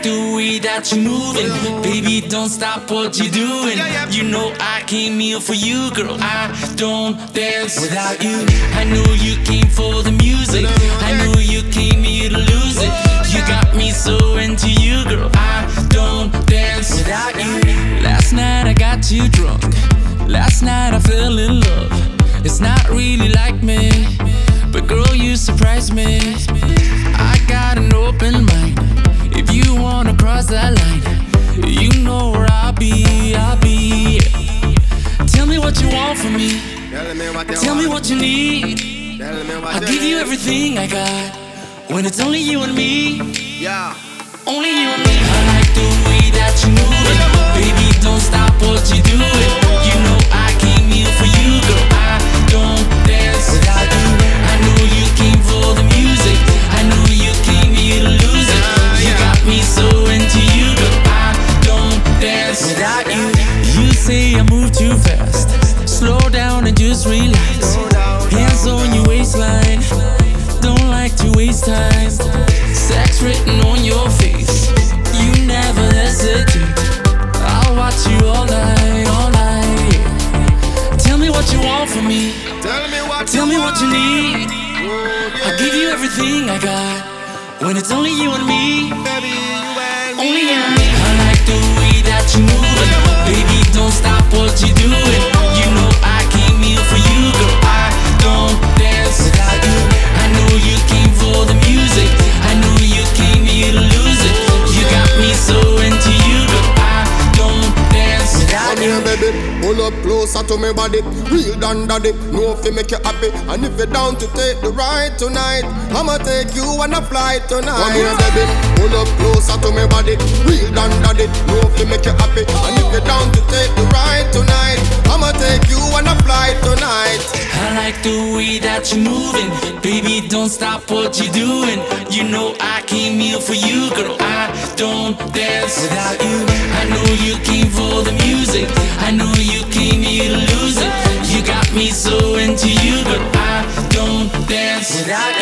like the way that you're moving. Baby, don't stop what you're doing. You know I came here for you, girl. I don't dance without you. I know you came for the music. I know you came here to lose it. You got me so into you, girl. I don't dance without you. Last night I got you drunk. Last night I fell in love. It's not really like me, but girl, you surprised me. I got an open mind. If you wanna cross that line, you know where I'll be, I'll be. Tell me what you want from me. Tell me what you need. I'll give you everything I got. When it's only you and me. Only you and me. I like the way that you move it. Baby, don't stop what you're doing. You know I came here for you, girl. I don't dance without you. I know you came for the music. I know you came here to lose it. You got me so into you, girl. I don't dance without you. You say I move too fast. Slow down and just relax. Hands on your waistline. Don't like to waste time. Sex written on your face. You never hesitate. I'll watch you all night, all night. Tell me what you want from me. Tell me what you need. I'll give you everything I got. When it's only you and me. Only you and me. I like the way that you move it. Baby, don't stop what you're doing. You know I came here for you, girl. I don't dance without you. I know you came for the music. I know you came here to lose it. You got me so into you, girl. I don't dance without you. Come here, baby, pull up closer to my body. Real down daddy, know if you make you happy. And if you're down to take the ride tonight, I'ma take you on a flight tonight. Come here, baby, pull up closer to my body. Real down daddy, know if you make you happy. And if you're down to take the ride tonight, I'ma take you on a flight tonight. I like the way that you're moving. Baby, don't stop what you're doing. You know I came here for you, girl. I don't dance without you. I know you came for the music. I know you came here to lose it. You got me so into you, girl. I don't dance without you.